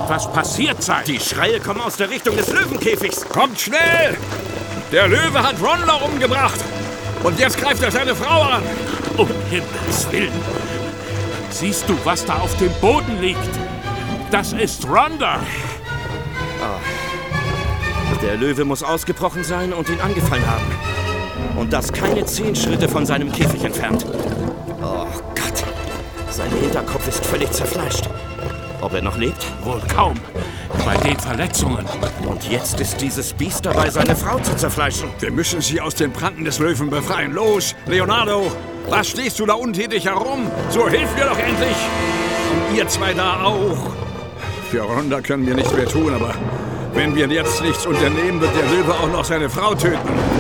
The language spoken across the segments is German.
etwas passiert sein. Die Schreie kommen aus der Richtung des Löwenkäfigs. Kommt schnell! Der Löwe hat Rhonda umgebracht. Und jetzt greift er seine Frau an. Um Himmels Willen. Siehst du, was da auf dem Boden liegt? Das ist Rhonda. Der Löwe muss ausgebrochen sein und ihn angefallen haben. Und das keine 10 Schritte von seinem Käfig entfernt. Oh Gott. Sein Hinterkopf ist völlig zerfleischt. Ob er noch lebt? Wohl kaum. Bei den Verletzungen. Und jetzt ist dieses Biest dabei, seine Frau zu zerfleischen. Wir müssen sie aus den Pranken des Löwen befreien. Los, Leonardo! Was stehst du da untätig herum? So hilf mir doch endlich! Und ihr zwei da auch. Für Rhonda können wir nichts mehr tun, aber wenn wir jetzt nichts unternehmen, wird der Löwe auch noch seine Frau töten.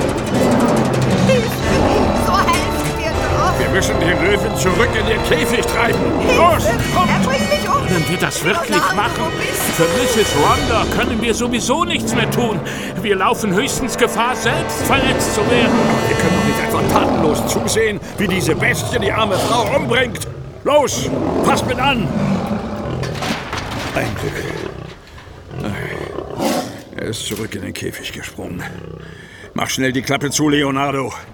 So helft mir doch! Wir müssen den Löwen zurück in den Käfig treiben. Los, kommt! Er bringt mich um! Können wir das wirklich Leonardo, machen? wo bist du? Für Mrs. Rhonda können wir sowieso nichts mehr tun. Wir laufen höchstens Gefahr, selbst verletzt zu werden. Wir können doch nicht einfach tatenlos zusehen, wie diese Bestie die arme Frau umbringt. Los, passt mit an! Ein Glück. Er ist zurück in den Käfig gesprungen. Mach schnell die Klappe zu, Leonardo.